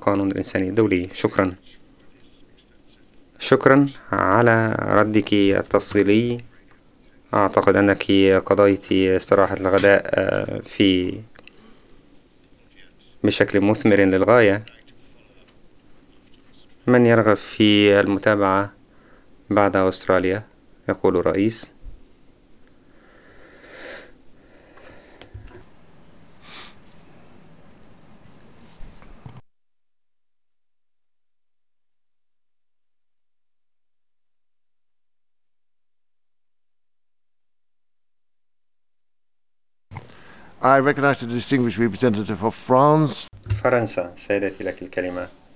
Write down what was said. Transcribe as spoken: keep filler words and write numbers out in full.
القانون الإنساني الدولي. شكرا. شكرا على ردك التفصيلي. أعتقد أنك قضيت استراحة الغداء في بشكل مثمر للغاية. من يرغب في المتابعة بعد أستراليا؟ يقول الرئيس. I recognize the distinguished representative of France. فرنسا. سيدتي لك الكلمة.